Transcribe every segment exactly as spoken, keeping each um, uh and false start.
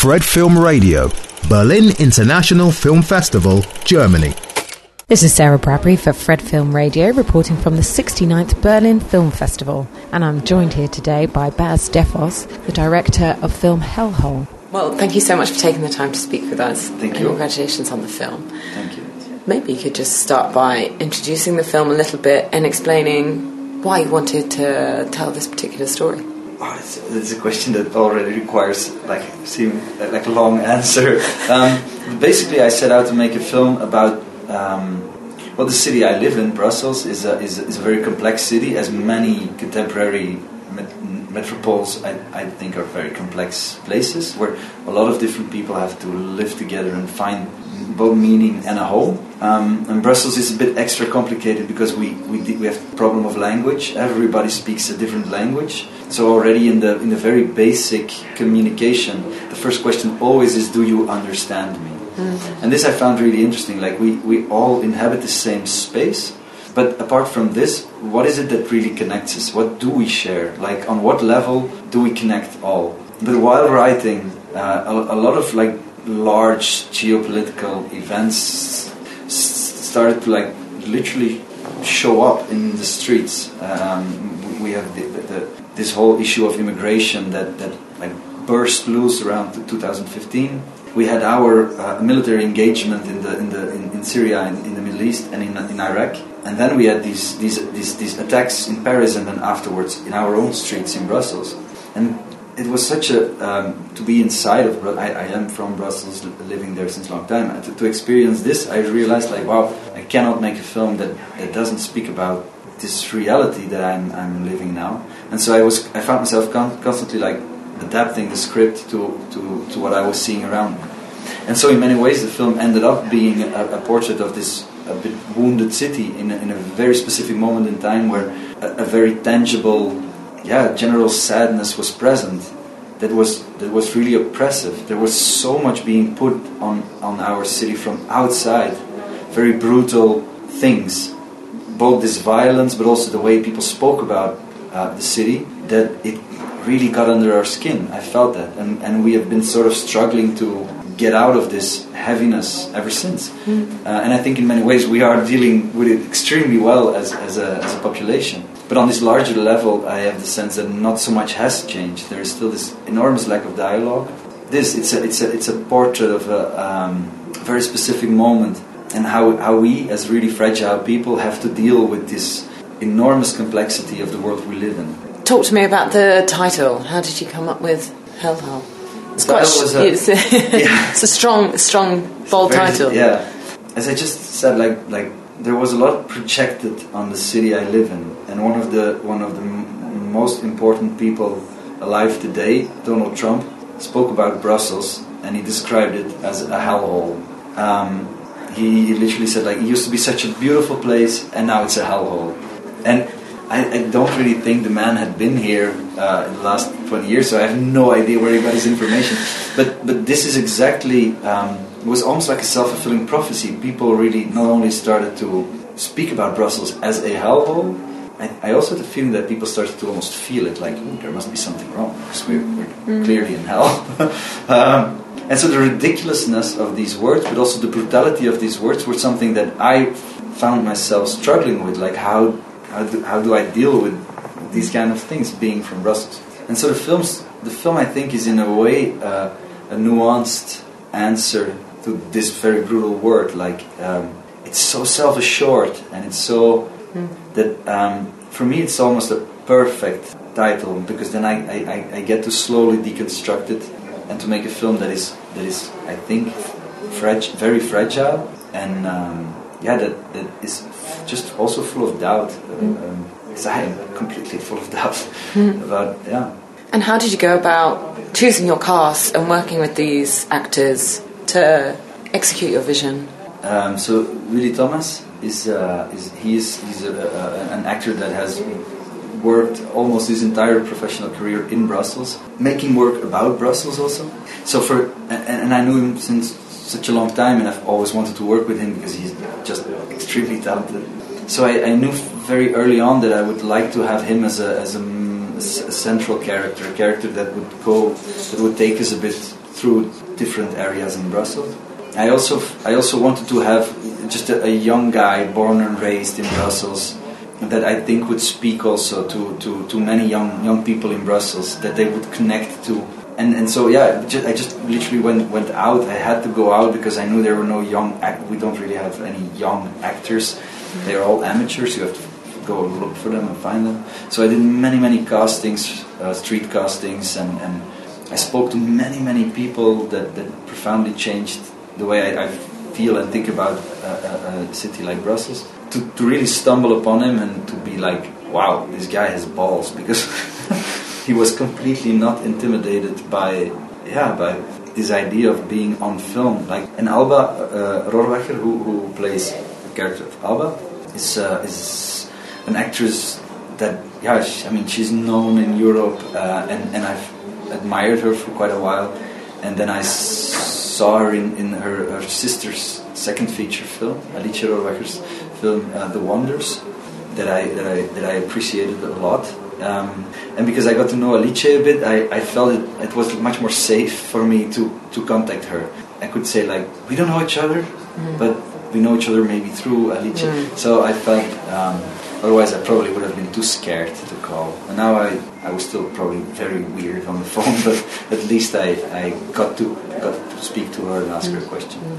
Fred Film Radio, Berlin International Film Festival, Germany. This is Sarah Bradbury for Fred Film Radio, reporting from the sixty-ninth Berlin Film Festival. And I'm joined here today by Bas Defos, the director of film Hellhole. Well, thank you so much for taking the time to speak with us. Thank and you. Congratulations on the film. Thank you. Maybe you could just start by introducing the film a little bit and explaining why you wanted to tell this particular story. Oh, it's, it's a question that already requires like seem like a long answer. Um, basically, I set out to make a film about um, well, the city I live in, Brussels, is a, is a, is a very complex city, as many contemporary met- metropoles I, I think are very complex places where a lot of different people have to live together and find both meaning and a home. Um, and Brussels is a bit extra complicated because we we, we have the problem of language. Everybody speaks a different language. So already in the in the very basic communication, the first question always is, do you understand me? Mm-hmm. And this I found really interesting. Like we, we all inhabit the same space, but apart from this, what is it that really connects us? What do we share? Like on what level do we connect all? But while writing, uh, a, a lot of like large geopolitical events s- started to like literally show up in the streets. Um, we have the, the, the, this whole issue of immigration that, that like burst loose around two thousand fifteen. We had our uh, military engagement in the in the in, in Syria, in, in the Middle East, and in in Iraq. And then we had these these these these attacks in Paris, and then afterwards in our own streets in Brussels. And it was such a um, to be inside of. I, I am from Brussels, living there since a long time. And to, to experience this, I realized like, wow, I cannot make a film that, that doesn't speak about this reality that I'm I'm living now. And so I was I found myself con- constantly like adapting the script to, to, to what I was seeing around me. And so in many ways the film ended up being a, a portrait of this a bit wounded city in a, in a very specific moment in time where a, a very tangible yeah general sadness was present that was that was really oppressive. There was so much being put on, on our city from outside, very brutal things, both this violence but also the way people spoke about uh, the city, that it really got under our skin. I felt that, and and we have been sort of struggling to get out of this heaviness ever since. Mm. Uh, and I think in many ways we are dealing with it extremely well as as a, as a population. But on this larger level, I have the sense that not so much has changed. There is still this enormous lack of dialogue. This it's a it's a it's a portrait of a um, very specific moment, and how how we as really fragile people have to deal with this enormous complexity of the world we live in. Talk to me about the title. How did you come up with Hellhole? It's quite. Was a, it's, a, yeah. it's a strong, strong, bold very, title. Yeah, as I just said, like like there was a lot projected on the city I live in, and one of the one of the m- most important people alive today, Donald Trump, spoke about Brussels, and he described it as a hellhole. Um, he literally said like it used to be such a beautiful place, and now it's a hellhole, and. I, I don't really think the man had been here uh, in the last twenty years, so I have no idea where he got his information. But but this is exactly, um, it was almost like a self-fulfilling prophecy. People really not only started to speak about Brussels as a hellhole, I, I also had the feeling that people started to almost feel it, like, there must be something wrong, because we're, we're mm. clearly in hell. um, and so the ridiculousness of these words, but also the brutality of these words, were something that I found myself struggling with, like how... How do, how do I deal with these kind of things being from Brussels? And so the films, the film I think is in a way uh, a nuanced answer to this very brutal word. Like um, it's so self-assured, and it's so mm. that um, for me it's almost a perfect title, because then I, I, I get to slowly deconstruct it and to make a film that is that is I think frag- very fragile and. Um, Yeah, that, that is just also full of doubt. Mm. Um, because I am completely full of doubt mm. about, yeah. And how did you go about choosing your cast and working with these actors to execute your vision? Um, so Willy Thomas is uh, is he is he's a, a, an actor that has worked almost his entire professional career in Brussels, making work about Brussels also. So for and, and I knew him since such a long time, and I've always wanted to work with him because he's just extremely talented. So I, I knew very early on that I would like to have him as a as a, a central character, a character that would go, that would take us a bit through different areas in Brussels. I also I also wanted to have just a, a young guy born and raised in Brussels that I think would speak also to, to, to many young young people in Brussels, that they would connect to. And and so yeah, just, I just literally went went out. I had to go out because I knew there were no young act. We don't really have any young actors. They're all amateurs. You have to go look for them and find them. So I did many many castings, uh, street castings, and, and I spoke to many many people that, that profoundly changed the way I, I feel and think about a, a, a city like Brussels. To, to really stumble upon him and to be like, wow, this guy has balls, because he was completely not intimidated by, yeah, by this idea of being on film. Like, and Alba uh, Rohrwacher, who, who plays the character of Alba, is uh, is an actress that, yeah, she, I mean, she's known in Europe, uh, and and I've admired her for quite a while, and then I saw her in in her, her sister's second feature film, Alice Rohrwacher's film, uh, The Wonders, that I that I that I appreciated a lot. Um, and because I got to know Alice a bit, I, I felt it, it was much more safe for me to, to contact her. I could say, like, we don't know each other, mm. but we know each other maybe through Alice. Mm. So I felt, um, otherwise I probably would have been too scared to call. And now I, I was still probably very weird on the phone, but at least I, I got to got to speak to her and ask mm. her a question. Mm.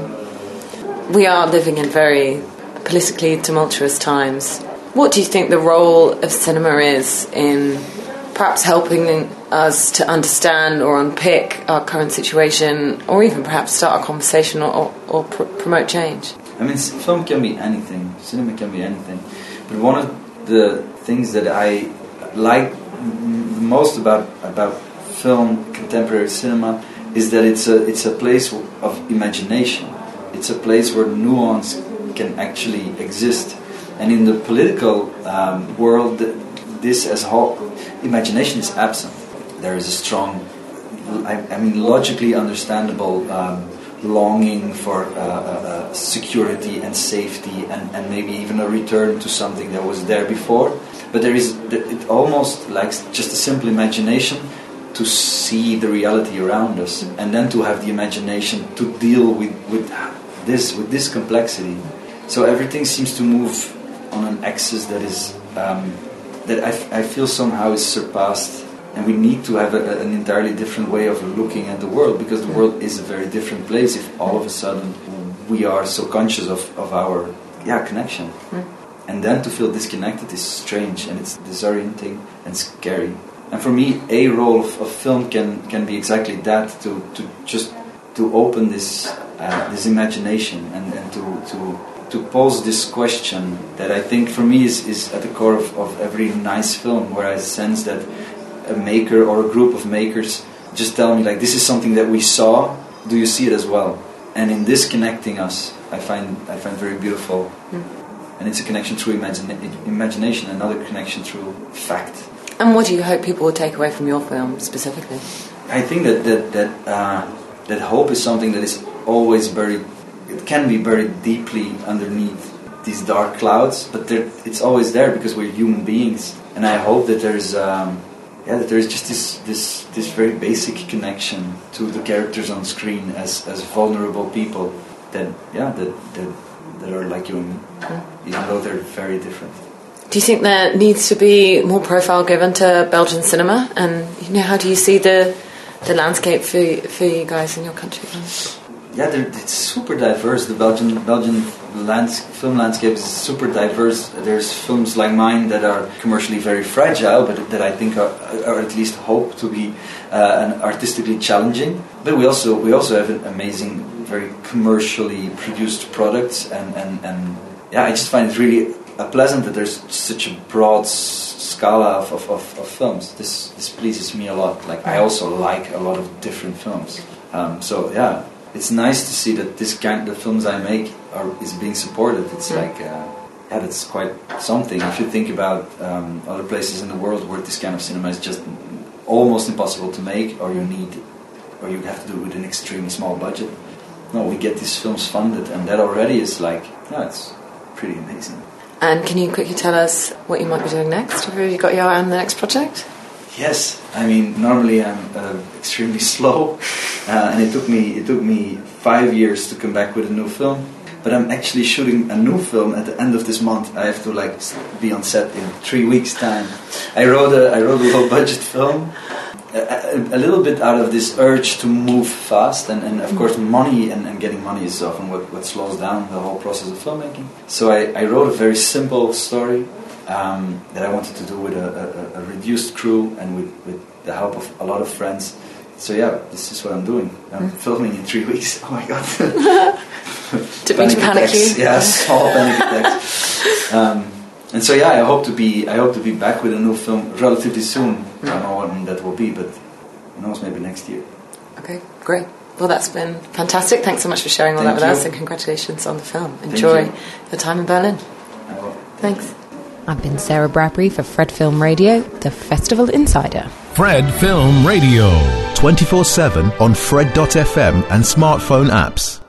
Yeah. We are living in very politically tumultuous times. What do you think the role of cinema is in perhaps helping us to understand or unpick our current situation, or even perhaps start a conversation or, or, or pr- promote change? I mean, film can be anything, cinema can be anything. But one of the things that I like the most about about film, contemporary cinema, is that it's a it's a place of imagination. It's a place where nuance can actually exist. And in the political um, world, this as whole, imagination is absent. There is a strong, I, I mean, logically understandable um, longing for uh, uh, security and safety, and, and maybe even a return to something that was there before. But there is, it almost likes just a simple imagination to see the reality around us, and then to have the imagination to deal with, with this, with this complexity. So everything seems to move on an axis that is um, that I, f- I feel somehow is surpassed, and we need to have a, an entirely different way of looking at the world, because the world is a very different place if all of a sudden we are so conscious of, of our yeah connection. Mm. And then to feel disconnected is strange, and it's disorienting and scary. And for me, a role of, of film can, can be exactly that, to, to just to open this uh, this imagination, and, and to, to to pose this question that I think for me is, is at the core of, of every nice film, where I sense that a maker or a group of makers just tell me, like, this is something that we saw, do you see it as well? And in this connecting us, I find I find very beautiful. Mm. And it's a connection through imagine, imagination, another connection through fact. And what do you hope people will take away from your film specifically? I think that that that, uh, that hope is something that is always buried. It can be buried deeply underneath these dark clouds, but it's always there because we're human beings. And I hope that there's, um, yeah, that there's just this, this, this very basic connection to the characters on screen as, as vulnerable people that, yeah, that, that that are like you and me, even though they're very different. Do you think there needs to be more profile given to Belgian cinema? And you know, how do you see the the landscape for for you guys in your country? Yeah, it's super diverse. The Belgian Belgian lands, film landscape is super diverse. There's films like mine that are commercially very fragile, but that I think are, are at least hope to be uh, and artistically challenging. But we also we also have an amazing, very commercially produced products, and, and, and yeah, I just find it really uh, pleasant that there's such a broad s- scala of, of, of, of films. This this pleases me a lot. Like, I also like a lot of different films. Um, so yeah. It's nice to see that this kind of films I make are is being supported. It's mm. like, uh, yeah, that's quite something. If you think about um, other places in the world where this kind of cinema is just almost impossible to make, or you need, or you have to do it with an extremely small budget. No, we get these films funded, and that already is like, yeah, it's pretty amazing. And can you quickly tell us what you might be doing next? Have you got your eye on the next project? Yes, I mean normally I'm uh, extremely slow, uh, and it took me it took me five years to come back with a new film. But I'm actually shooting a new film at the end of this month. I have to like be on set in three weeks' time. I wrote a I wrote a low budget film, a, a, a little bit out of this urge to move fast, and, and of course money and, and getting money is often what, what slows down the whole process of filmmaking. So I, I wrote a very simple story um, that I wanted to do with a, a, a reduced crew and with, with the help of a lot of friends. So yeah, this is what I'm doing. I'm mm. filming in three weeks. Oh my god. Did we panic you? Yeah, small panic attacks. Um, and so yeah, I hope to be I hope to be back with a new film relatively soon. Mm. I don't know when that will be, but who knows, maybe next year. Okay, great. Well, that's been fantastic. Thanks so much for sharing all Thank that with you. us, and congratulations on the film. Enjoy you. the time in Berlin. I will. Thanks. I've been Sarah Bradbury for Fred Film Radio, the Festival Insider. Fred Film Radio. twenty-four seven on Fred dot f m and smartphone apps.